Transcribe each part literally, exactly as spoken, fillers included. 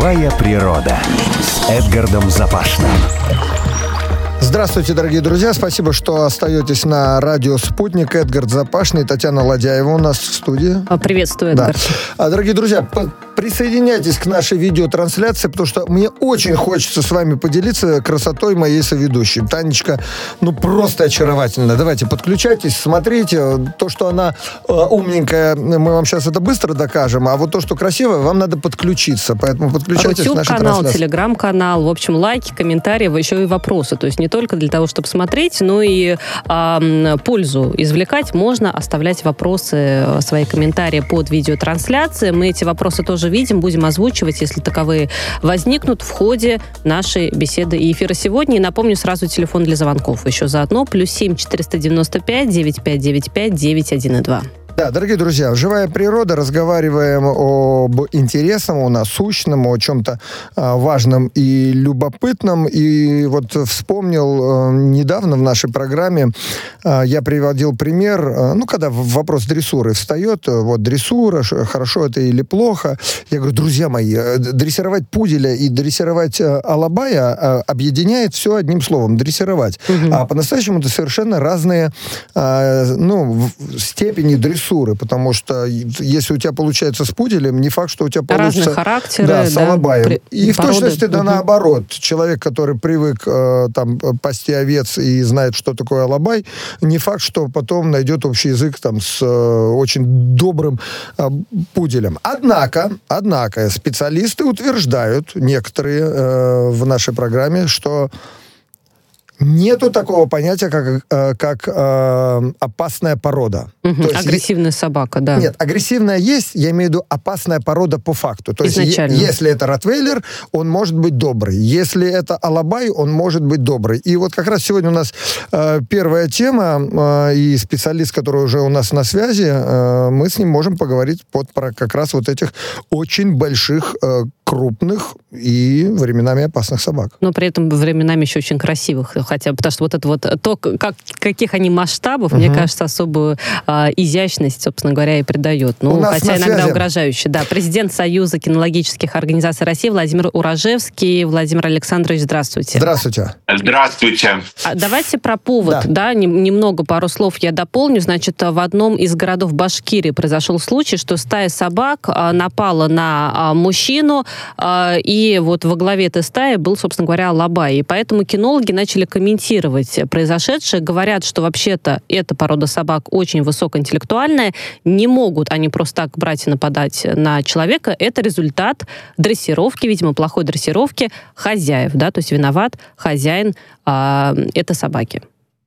Живая природа с Эдгардом Запашным. Здравствуйте, дорогие друзья. Спасибо, что остаетесь на радио «Спутник». Эдгард Запашный, Татьяна Ладяева у нас в студии. Приветствую, Эдгард. Да. Дорогие друзья, присоединяйтесь к нашей видеотрансляции, потому что мне очень хочется с вами поделиться красотой моей соведущей. Танечка, ну, просто очаровательная. Давайте, подключайтесь, смотрите. То, что она э, умненькая, мы вам сейчас это быстро докажем, а вот то, что красивое, вам надо подключиться. Поэтому подключайтесь к нашей YouTube-канал, трансляции. телеграм-канал, в общем, лайки, комментарии, еще и вопросы. То есть не только для того, чтобы смотреть, но и э, пользу извлекать. Можно оставлять вопросы, свои комментарии под видеотрансляцией. Мы эти вопросы тоже видим, будем озвучивать, если таковые возникнут в ходе нашей беседы и эфира сегодня. И напомню сразу телефон для звонков еще заодно. Плюс семь четыреста девяносто пять девятьсот пятьдесят девять пять девять один два. Да, дорогие друзья, «Живая природа», разговариваем об интересном, о насущном, о чем-то а, важном и любопытном. И вот вспомнил а, недавно в нашей программе, а, я приводил пример, а, ну, когда вопрос дрессуры встает, вот дрессура, хорошо это или плохо. Я говорю, друзья мои, дрессировать пуделя и дрессировать а, алабая а, объединяет все одним словом, дрессировать. Угу. А по-настоящему это совершенно разные а, ну, степени дрессуры. Потому что если у тебя получается с пуделем, не факт, что у тебя получится... Разные характеры, да, с алабаем. Да, и породы. В точности, да, угу. наоборот. Человек, который привык э, там, пасти овец и знает, что такое алабай, не факт, что потом найдет общий язык там, с э, очень добрым э, пуделем. Однако, однако, специалисты утверждают, некоторые э, в нашей программе, что нету такого понятия, как, как э, опасная порода. Угу. То есть, агрессивная собака, да. Нет, агрессивная есть, я имею в виду опасная порода по факту. То изначально. есть, е- если это ротвейлер, он может быть добрый. Если это алабай, он может быть добрый. И вот как раз сегодня у нас э, первая тема, э, и специалист, который уже у нас на связи, э, мы с ним можем поговорить под, про как раз вот этих очень больших, э, крупных и временами опасных собак. Но при этом временами еще очень красивых. Хотя, потому что вот это вот, то, как, каких они масштабов, uh-huh. мне кажется, особую а, изящность, собственно говоря, и придает. Ну, хотя иногда связи. Угрожающе. Да, президент Союза кинологических организаций России Владимир Уражевский. Владимир Александрович, здравствуйте. Здравствуйте. Здравствуйте. А давайте про повод, да, да нем, немного, пару слов я дополню. Значит, в одном из городов Башкирии произошел случай, что стая собак а, напала на а, мужчину, а, и вот во главе этой стаи был, собственно говоря, алабай. И поэтому кинологи начали комментировать произошедшее, говорят, что вообще-то эта порода собак очень высокоинтеллектуальная, не могут они просто так брать и нападать на человека. Это результат дрессировки, видимо, плохой дрессировки хозяев, да, то есть виноват хозяин а, этой собаки.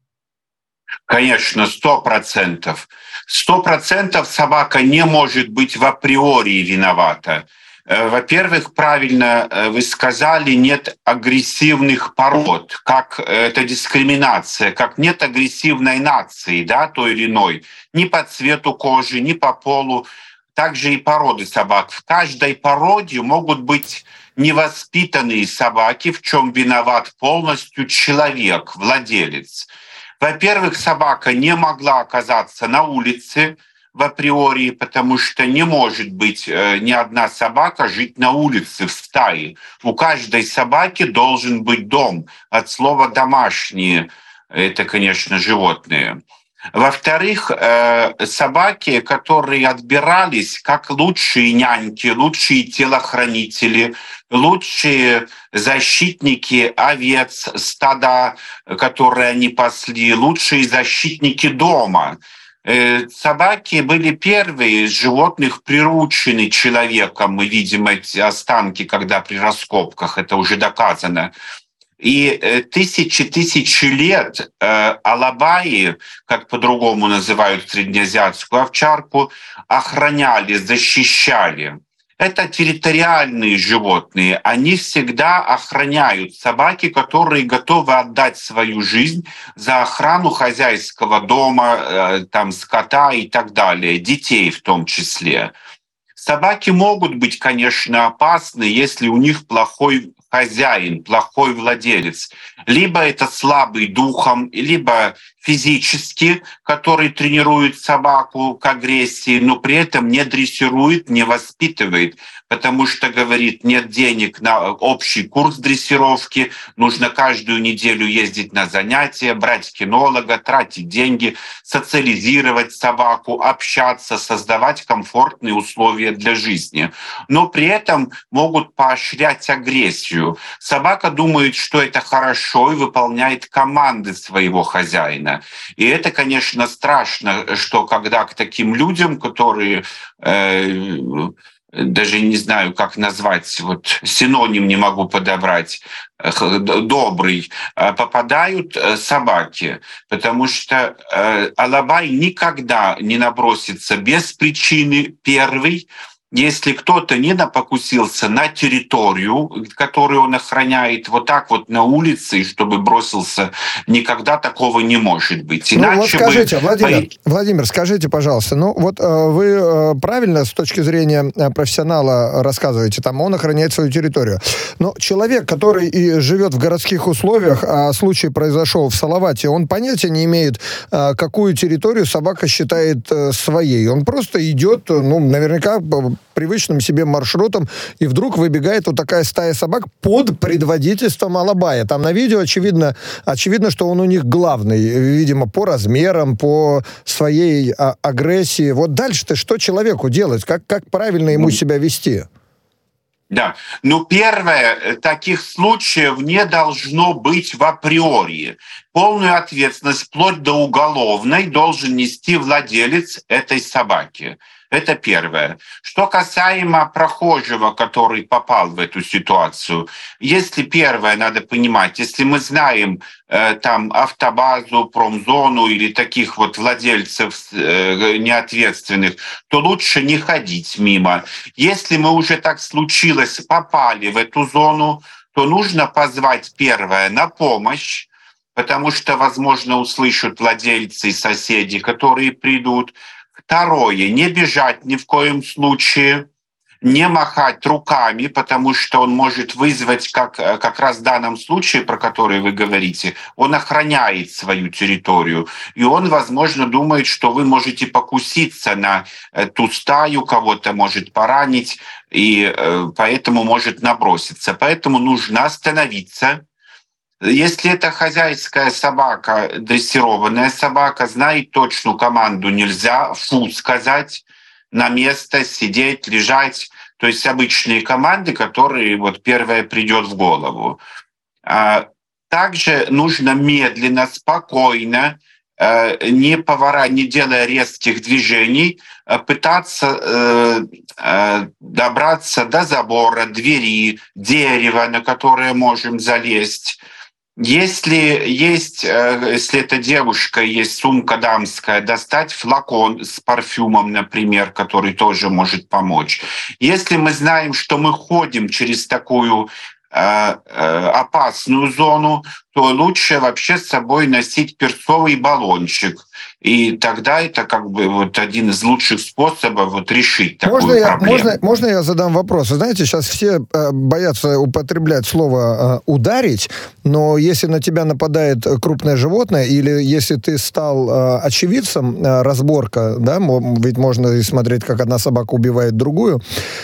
Конечно, сто процентов. Сто процентов собака не может быть в априори виновата. Во-первых, правильно вы сказали, нет агрессивных пород, как это дискриминация, как нет агрессивной нации, да, той или иной, ни по цвету кожи, ни по полу, также и породы собак. В каждой породе могут быть невоспитанные собаки, в чем виноват полностью человек, владелец. Во-первых, собака не могла оказаться на улице в априори, потому что не может быть э, ни одна собака жить на улице в стае. У каждой собаки должен быть дом. От слова «домашние» — это, конечно, животные. Во-вторых, э, собаки, которые отбирались как лучшие няньки, лучшие телохранители, лучшие защитники овец, стада, которые они пасли, лучшие защитники дома. Собаки были первые из животных, приручены человеком. Мы видим эти останки, когда при раскопках, это уже доказано. И тысячи-тысячи лет э, алабаи, как по-другому называют среднеазиатскую овчарку, охраняли, защищали. Это территориальные животные. Они всегда охраняют. Собаки, которые готовы отдать свою жизнь за охрану хозяйского дома, э, там, скота и так далее, детей в том числе. Собаки могут быть, конечно, опасны, если у них плохой хозяин, плохой владелец. Либо это слабый духом, либо физически, который тренирует собаку к агрессии, но при этом не дрессирует, не воспитывает. потому что, говорит, нет денег на общий курс дрессировки, нужно каждую неделю ездить на занятия, брать кинолога, тратить деньги, социализировать собаку, общаться, создавать комфортные условия для жизни. Но при этом могут поощрять агрессию. Собака думает, что это хорошо, и выполняет команды своего хозяина. И это, конечно, страшно, что когда к таким людям, которые э, даже не знаю, как назвать, вот синоним не могу подобрать, добрый, попадают собаки, потому что алабай никогда не набросится без причины первый. Если кто-то не покусился на территорию, которую он охраняет, вот так вот на улице, чтобы бросился, никогда такого не может быть. Иначе ну вот скажите, бы... Владимир, Владимир, скажите, пожалуйста, ну вот вы правильно с точки зрения профессионала рассказываете, там он охраняет свою территорию. Но человек, который и живет в городских условиях, а случай произошел в Салавате, он понятия не имеет, какую территорию собака считает своей. Он просто идет, ну, наверняка, привычным себе маршрутом, и вдруг выбегает вот такая стая собак под предводительством алабая. Там на видео очевидно, очевидно, что он у них главный, видимо, по размерам, по своей а, агрессии. Вот дальше-то что человеку делать? Как, как правильно ему себя вести? Да, ну первое, таких случаев не должно быть в априори. Полную ответственность, вплоть до уголовной, должен нести владелец этой собаки. Это первое. Что касаемо прохожего, который попал в эту ситуацию, если первое, надо понимать, если мы знаем э, там автобазу, промзону или таких вот владельцев э, неответственных, то лучше не ходить мимо. Если мы уже так случилось, попали в эту зону, то нужно позвать первое на помощь, потому что, возможно, услышат владельцы и соседи, которые придут. Второе, не бежать ни в коем случае, не махать руками, потому что он может вызвать, как, как раз в данном случае, про который вы говорите, он охраняет свою территорию. И он, возможно, думает, что вы можете покуситься на ту стаю, кого-то может поранить, и поэтому может наброситься. Поэтому нужно остановиться. Если это хозяйская собака, дрессированная собака, знает точную команду, нельзя фу сказать, на место сидеть, лежать. То есть обычные команды, которые вот первое придет в голову. Также нужно медленно, спокойно, не повора, не делая резких движений, пытаться добраться до забора, двери, дерева, на которое можем залезть. Если есть, если это девушка, есть сумка дамская, достать флакон с парфюмом, например, который тоже может помочь. Если мы знаем, что мы ходим через такую э, э, опасную зону, то лучше вообще с собой носить перцовый баллончик. И тогда это как бы вот один из лучших способов вот решить такую можно я, проблему. Можно, можно я задам вопрос? Вы знаете, сейчас все э, боятся употреблять слово э, «ударить», но если на тебя нападает крупное животное, или если ты стал э, очевидцем э, разборка, да, ведь можно и смотреть, как одна собака убивает другую,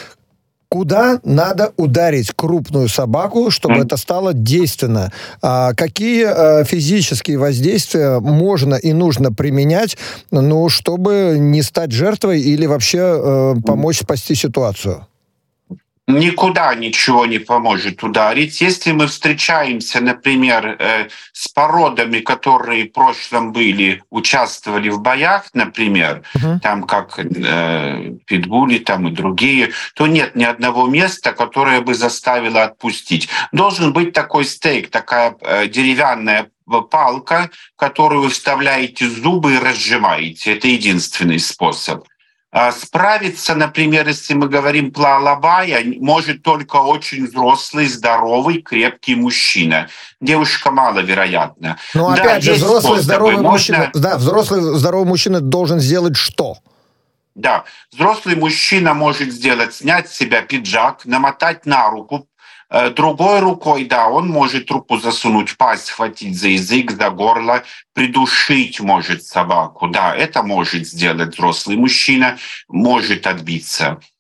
куда надо ударить крупную собаку, чтобы mm. это стало действенно? А какие а, физические воздействия можно и нужно применять, ну, чтобы не стать жертвой или вообще э, помочь спасти ситуацию? Никуда ничего не поможет ударить. Если мы встречаемся, например, с породами, которые в прошлом были, участвовали в боях, например, uh-huh. там как э, питбули там и другие, то нет ни одного места, которое бы заставило отпустить. Должен быть такой стейк, такая э, деревянная палка, в которую вы вставляете зубы и разжимаете. Это единственный способ. Справиться, например, если мы говорим про алабая, может только очень взрослый, здоровый, крепкий мужчина. Девушка маловероятна. Но да, опять же, взрослый, здоровый можно... мужчина, да, взрослый, здоровый мужчина должен сделать что? Да, взрослый мужчина может сделать, снять с себя пиджак, намотать на руку, другой рукой, да, он может руку засунуть в пасть, схватить за язык, за горло, придушить может собаку. Да, это может сделать взрослый мужчина, может отбиться.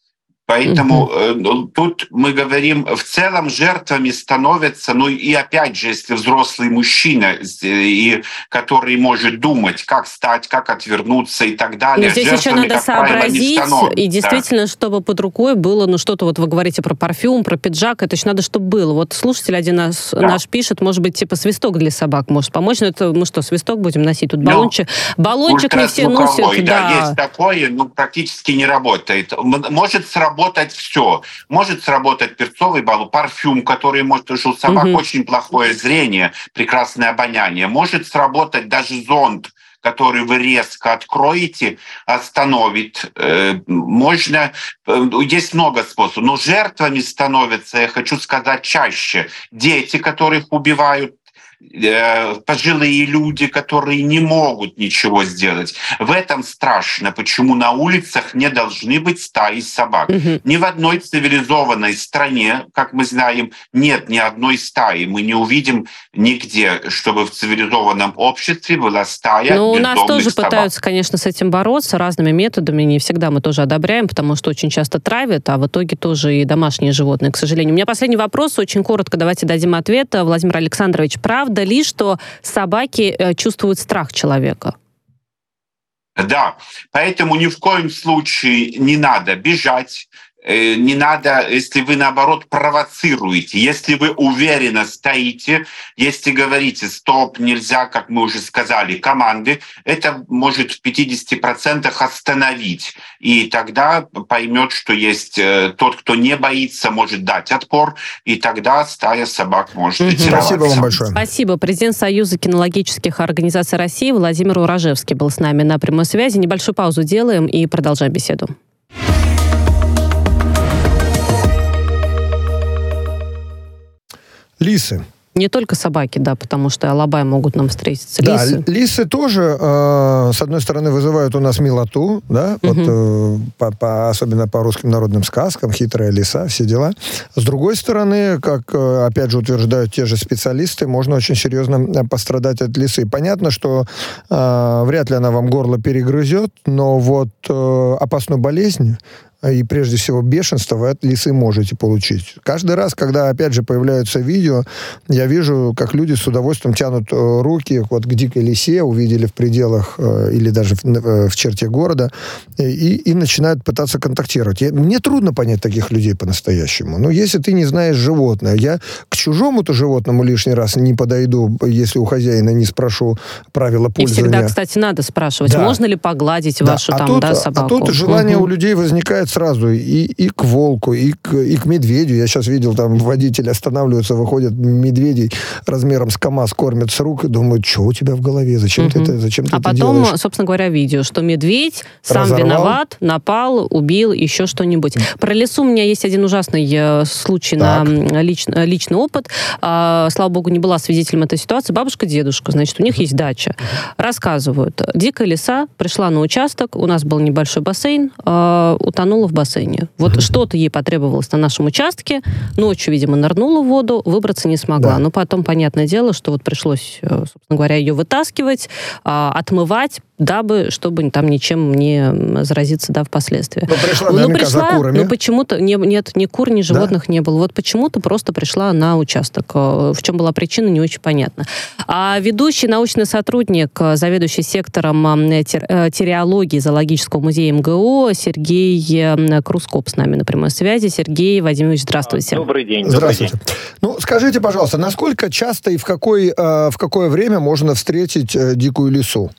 Поэтому угу. тут мы говорим, в целом жертвами становятся, ну и опять же, если взрослый мужчина, и, который может думать, как стать, как отвернуться и так далее. Но здесь жертвами, еще надо сообразить, и действительно, чтобы под рукой было, ну что-то, вот вы говорите про парфюм, про пиджак, это еще надо, чтобы было. Вот слушатель один наш, да. наш пишет, может быть, типа свисток для собак может помочь, но это мы что, свисток будем носить? Тут баллончик. Ну, баллончик не все носят. Да, да, есть такое, но практически не работает. Может сработать Работать все. Может сработать перцовый баллон, парфюм, который может, потому что у собак угу. очень плохое зрение, прекрасное обоняние. Может сработать даже зонд, который вы резко откроете, остановит. Можно... Есть много способов. Но жертвами становятся, я хочу сказать, чаще дети, которых убивают, пожилые люди, которые не могут ничего сделать. В этом страшно, почему на улицах не должны быть стаи собак. Угу. Ни в одной цивилизованной стране, как мы знаем, нет ни одной стаи. Мы не увидим нигде, чтобы в цивилизованном обществе была стая Но бездомных у нас тоже собак. Пытаются, конечно, с этим бороться разными методами. Не всегда мы тоже одобряем, потому что очень часто травят, а в итоге тоже и домашние животные, к сожалению. У меня последний вопрос, очень коротко, давайте дадим ответ. Владимир Александрович, правда Правда ли, что собаки э, чувствуют страх человека? Да, поэтому ни в коем случае не надо бежать, э, не надо, если вы, наоборот, провоцируете, если вы уверенно стоите, если говорите «стоп, нельзя», как мы уже сказали, команды, это может в пятидесяти процентах остановить. И тогда поймет, что есть э, тот, кто не боится, может дать отпор, и тогда стая собак может mm-hmm. ретироваться. Спасибо вам большое. Спасибо. Президент Союза кинологических организаций России Владимир Уражевский был с нами на прямой связи. Небольшую паузу делаем и продолжаем беседу. Лисы. Не только собаки, да, потому что алабай могут нам встретиться. Да, лисы. лисы тоже, э, с одной стороны, вызывают у нас милоту, да, угу. вот, э, по, по, особенно по русским народным сказкам, хитрая лиса, все дела. С другой стороны, как, э, опять же, утверждают те же специалисты, можно очень серьезно пострадать от лисы. Понятно, что э, вряд ли она вам горло перегрызет, но вот э, опасную болезнь, и прежде всего бешенство вы от лисы можете получить. Каждый раз, когда, опять же, появляются видео, я вижу, как люди с удовольствием тянут э, руки вот к дикой лисе, увидели в пределах э, или даже в, э, в черте города, и, и начинают пытаться контактировать. Я, мне трудно понять таких людей по-настоящему. Но если ты не знаешь животное, я к чужому-то животному лишний раз не подойду, если у хозяина не спрошу правила пользования. И всегда, кстати, надо спрашивать, да. можно ли погладить да. вашу а там, тут, да, собаку. А тут желание угу. у людей возникает сразу и, и к волку, и к, и к медведю. Я сейчас видел, там водители останавливаются, выходят медведей размером с КамАЗ, кормят с рук и думают, что у тебя в голове, зачем угу. ты это, зачем ты а это потом, делаешь? собственно говоря, видео, что медведь сам Разорвал. Виноват, напал, убил, еще что-нибудь. Про лису у меня есть один ужасный э, случай так. на лич, личный опыт. Э, слава богу, не была свидетелем этой ситуации. Бабушка, дедушка, значит, у них есть дача. Рассказывают, дикая лиса пришла на участок, у нас был небольшой бассейн, э, утонула в бассейне. Вот mm-hmm. что-то ей потребовалось на нашем участке. Ночью, видимо, нырнула в воду, выбраться не смогла. Да. Но потом, понятное дело, что вот пришлось, собственно говоря, ее вытаскивать, отмывать, дабы, чтобы там ничем не заразиться, да, впоследствии. Но пришла, наверняка, но пришла, за курами. Но почему-то, не, нет, ни кур, ни животных да? не было. Вот почему-то просто пришла на участок. В чем была причина, не очень понятно. А ведущий научный сотрудник, заведующий сектором терриологии Зоологического музея МГУ Сергей Крускоп с нами на прямой связи. Сергей Вадимович, здравствуйте. Добрый день. Здравствуйте. Добрый день. Ну, скажите, пожалуйста, насколько часто и в, какой, в какое время можно встретить дикую лису?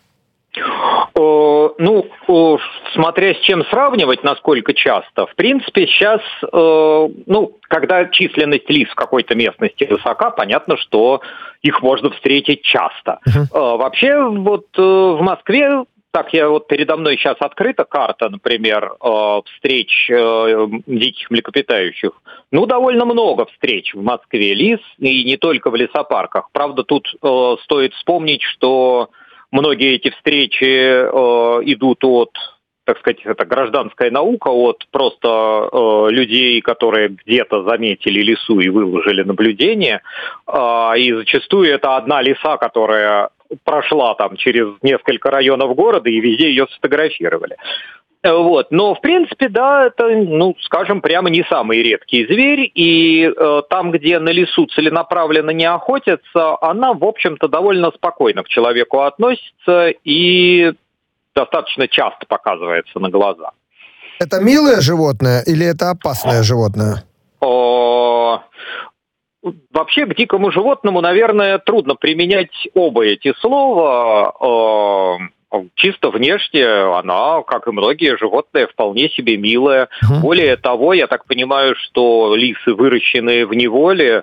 Ну, смотря с чем сравнивать, насколько часто. В принципе, сейчас, ну, когда численность лис в какой-то местности высока, понятно, что их можно встретить часто. Uh-huh. Вообще, вот в Москве, так я вот передо мной сейчас открыта карта, например, встреч диких млекопитающих. Ну, довольно много встреч в Москве лис, и не только в лесопарках. Правда, тут стоит вспомнить, что многие эти встречи э, идут от, так сказать, это гражданская наука, от просто э, людей, которые где-то заметили лису и выложили наблюдение. Э, и зачастую это одна лиса, которая прошла там через несколько районов города, и везде ее сфотографировали. Вот. Но, в принципе, да, это, ну, скажем, прямо не самый редкий зверь, и э, там, где на лису целенаправленно не охотятся, она, в общем-то, довольно спокойно к человеку относится и достаточно часто показывается на глаза. Это милое животное или это опасное животное? О, вообще, к дикому животному, наверное, трудно применять оба эти слова. О, чисто внешне она, как и многие животные, вполне себе милая. Uh-huh. Более того, я так понимаю, что лисы, выращенные в неволе,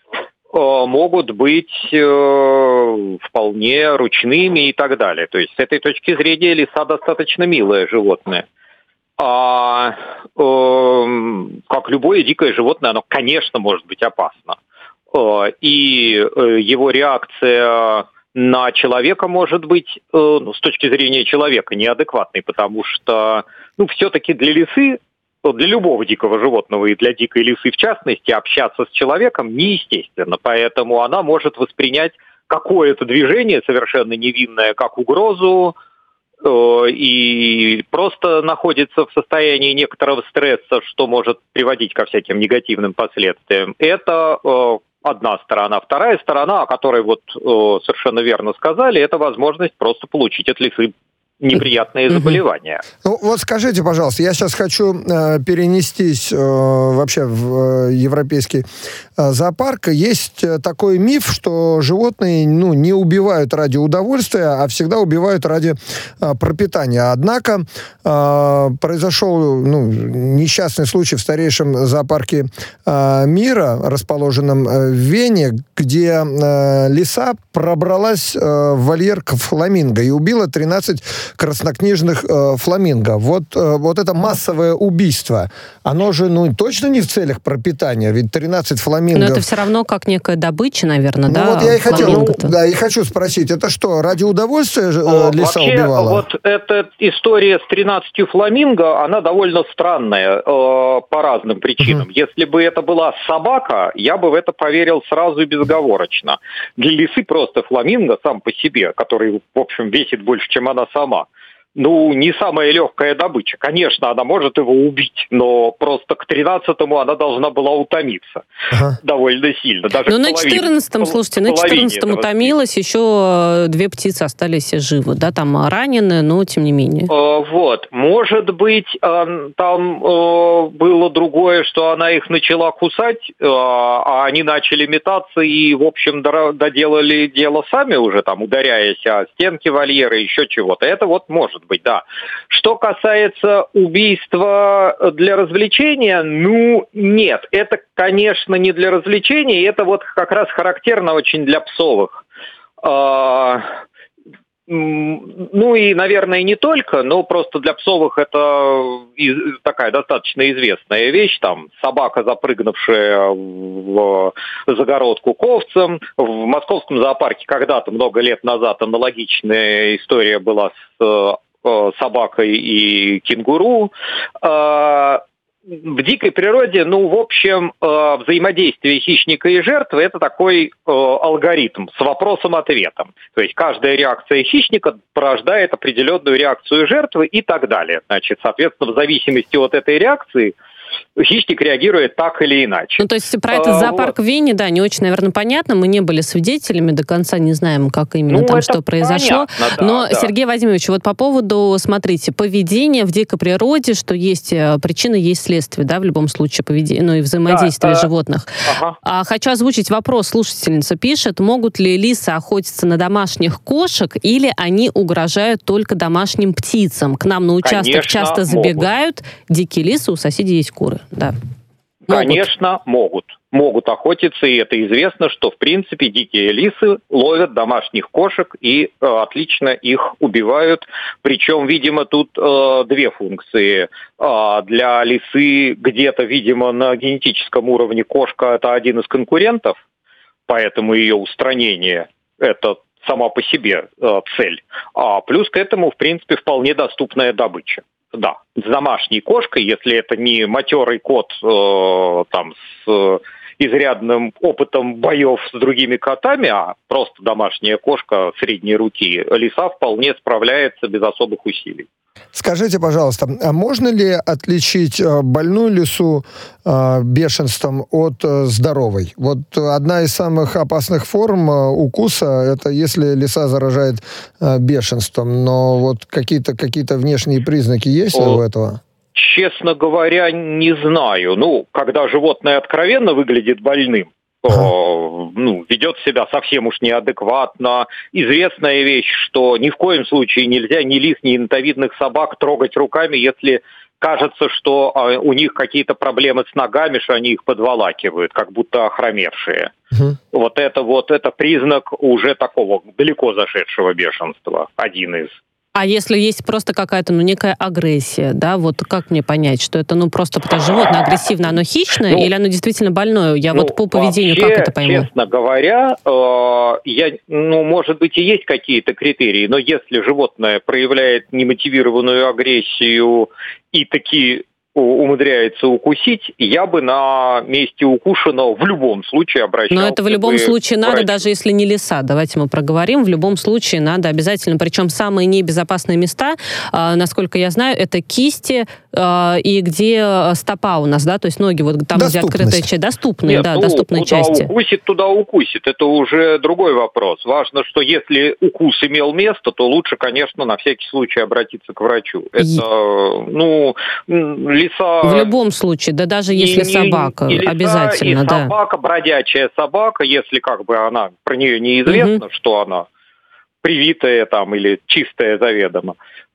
могут быть э, вполне ручными и так далее. То есть с этой точки зрения лиса достаточно милое животное. А э, как любое дикое животное, оно, конечно, может быть опасно. Э, и э, его реакция на человека может быть, э, ну, с точки зрения человека, неадекватной, потому что, ну, все-таки для лисы, для любого дикого животного и для дикой лисы в частности, общаться с человеком неестественно. Поэтому она может воспринять какое-то движение совершенно невинное как угрозу э, и просто находится в состоянии некоторого стресса, что может приводить ко всяким негативным последствиям. Это э, одна сторона. Вторая сторона, о которой вот э, совершенно верно сказали, это возможность просто получить от лисы неприятные заболевания. Ну, вот скажите, пожалуйста, я сейчас хочу э, перенестись э, вообще в э, европейский э, зоопарк. Есть э, такой миф, что животные, ну, не убивают ради удовольствия, а всегда убивают ради э, пропитания. Однако э, произошел, ну, несчастный случай в старейшем зоопарке э, мира, расположенном э, в Вене, где э, лиса пробралась э, в вольер к фламинго и убила тринадцать краснокнижных э, фламинго. Вот, э, вот это массовое убийство, оно же, ну, точно не в целях пропитания, ведь тринадцать фламинго... Но это все равно как некая добыча, наверное, ну, да? Ну, вот я и хотел, да, и хочу спросить, это что, ради удовольствия э, лиса Вообще, убивала? Вот эта история с тринадцатью фламинго, она довольно странная э, по разным причинам. Uh-huh. Если бы это была собака, я бы в это поверил сразу и безоговорочно. Для лисы просто фламинго сам по себе, который, в общем, весит больше, чем она сама, ну, не самая легкая добыча. Конечно, она может его убить, но просто к тринадцатому она должна была утомиться ага. довольно сильно. Даже ну, на четырнадцатом, слушайте, на четырнадцатом утомилась, еще две птицы остались живы, да, там ранены, но тем не менее. Вот, может быть, там было другое, что она их начала кусать, а они начали метаться и, в общем, доделали дело сами уже, там, ударяясь о стенки вольера, еще чего-то. Это вот может быть, да. Что касается убийства для развлечения, ну, нет. Это, конечно, не для развлечения, это вот как раз характерно очень для псовых. А, ну и, наверное, не только, но просто для псовых это такая достаточно известная вещь. Там собака, запрыгнувшая в загородку к овцам. В московском зоопарке когда-то, много лет назад, аналогичная история была с собакой и кенгуру. В дикой природе, ну, в общем, взаимодействие хищника и жертвы – это такой алгоритм с вопросом-ответом. То есть каждая реакция хищника порождает определенную реакцию жертвы и так далее. Значит, соответственно, в зависимости от этой реакции хищник реагирует так или иначе. Ну, то есть про этот зоопарк вот. В Вене, да, не очень, наверное, понятно. Мы не были свидетелями, до конца не знаем, как именно ну, там что произошло. Понятно, да, Но, да. Сергей Вадимович, вот по поводу, смотрите, поведения в дикой природе, что есть причина, есть следствие, да, в любом случае, поведение, ну и взаимодействие да, животных. Ага. А, хочу озвучить вопрос. Слушательница пишет, могут ли лисы охотиться на домашних кошек или они угрожают только домашним птицам? К нам на участок Конечно, часто забегают могут. Дикие лисы, у соседей есть куры. Да. Могут. Конечно, могут. Могут охотиться, и это известно, что, в принципе, дикие лисы ловят домашних кошек и э, отлично их убивают. Причем, видимо, тут э, две функции. Э, для лисы где-то, видимо, на генетическом уровне кошка – это один из конкурентов, поэтому ее устранение – это сама по себе э, цель. А плюс к этому, в принципе, вполне доступная добыча. Да, с домашней кошкой, если это не матерый кот э, там с э, изрядным опытом боев с другими котами, а просто домашняя кошка средней руки, лиса вполне справляется без особых усилий. Скажите, пожалуйста, а можно ли отличить больную лису бешенством от здоровой? Вот одна из самых опасных форм укуса – это если лиса заражает бешенством, но вот какие-то, какие-то внешние признаки есть О. у этого? Честно говоря, не знаю. Ну, когда животное откровенно выглядит больным, то, ну, ведет себя совсем уж неадекватно. Известная вещь, что ни в коем случае нельзя ни лис, ни янтовидных собак трогать руками, если кажется, что у них какие-то проблемы с ногами, что они их подволакивают, как будто охромевшие. Угу. Вот это вот, это признак уже такого далеко зашедшего бешенства. Один из. А если есть просто какая-то, ну, некая агрессия, да, вот как мне понять, что это, ну, просто потому что животное агрессивное, оно хищное, ну, или оно действительно больное? Я ну, вот по поведению вообще, как это пойму? Честно говоря, э, я, ну, может быть, и есть какие-то критерии, но если животное проявляет немотивированную агрессию и таки умудряется укусить, я бы на месте укушенного в любом случае обращался. Но это в любом случае надо, даже если не лиса. Давайте мы проговорим. В любом случае надо обязательно. Причем самые небезопасные места, э, насколько я знаю, это кисти э, и где стопа у нас, да, то есть ноги, вот там, где открытая часть, доступные, Нет, да, ну, доступные куда части. укусит, туда укусит. Это уже другой вопрос. Важно, что если укус имел место, то лучше, конечно, на всякий случай обратиться к врачу. Это, и... ну, лиса... В любом случае, да даже если и, собака, и лиса, обязательно, и да. собака, бродячая собака, если как бы она, про нее неизвестно, угу. что она привитая там или чистая заведомо.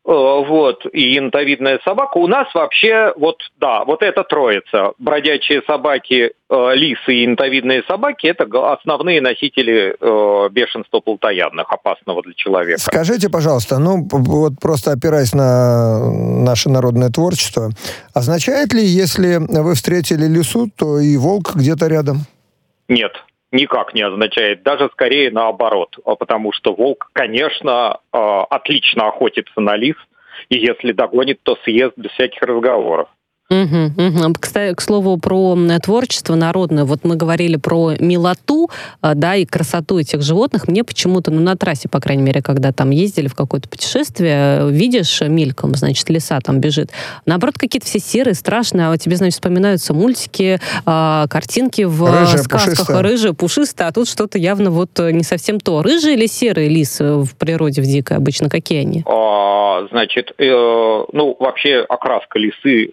Вот, и янтовидная собака. У нас вообще, вот, да, вот эта троица. Бродячие собаки, э, лисы и янтовидные собаки – это основные носители э, бешенства плотоядных, опасного для человека. Скажите, пожалуйста, ну, вот просто опираясь на наше народное творчество, означает ли, если вы встретили лису, то и волк где-то рядом? Нет. Никак не означает, даже скорее наоборот, потому что волк, конечно, отлично охотится на лис, и если догонит, то съест без всяких разговоров. Угу, угу. Кстати, к слову про творчество народное. Вот мы говорили про милоту, да, и красоту этих животных. Мне почему-то, ну, на трассе, по крайней мере, когда там ездили в какое-то путешествие, видишь мельком, значит, лиса там бежит. Наоборот, какие-то все серые, страшные. А тебе, значит, вспоминаются мультики, э, картинки в рыжая, сказках. Пушистая. Рыжие, пушистые, а тут что-то явно вот не совсем то. Рыжие или серые лисы в природе, в дикой обычно? Какие они? А, значит, э, ну, вообще окраска лисы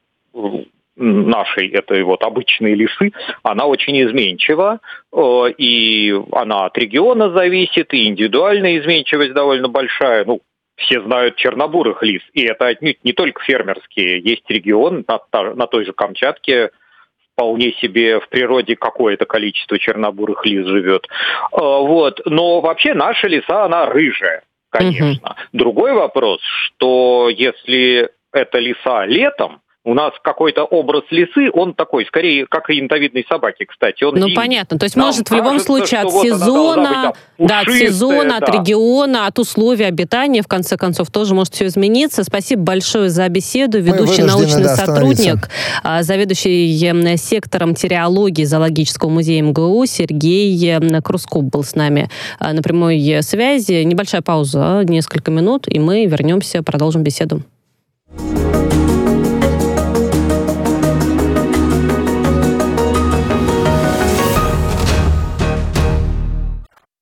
нашей, этой вот обычной лисы, она очень изменчива, и она от региона зависит, и индивидуальная изменчивость довольно большая. Ну, все знают чернобурых лис, и это отнюдь не только фермерские. Есть регион на, на той же Камчатке, вполне себе в природе какое-то количество чернобурых лис живет. Вот. Но вообще наша лиса, она рыжая, конечно. Угу. Другой вопрос, что если это лиса летом, у нас какой-то образ лисы, он такой, скорее, как и янтовидной собаки, кстати. Он ну, зимний. понятно. То есть, Нам может, в любом кажется, случае, от вот сезона, быть, да, от сезона, да. от региона, от условий обитания, в конце концов, тоже может все измениться. Спасибо большое за беседу. Ведущий научный да, сотрудник, заведующий сектором терриологии Зоологического музея эм гэ у Сергей Крусков был с нами на прямой связи. Небольшая пауза, несколько минут, и мы вернемся, продолжим беседу.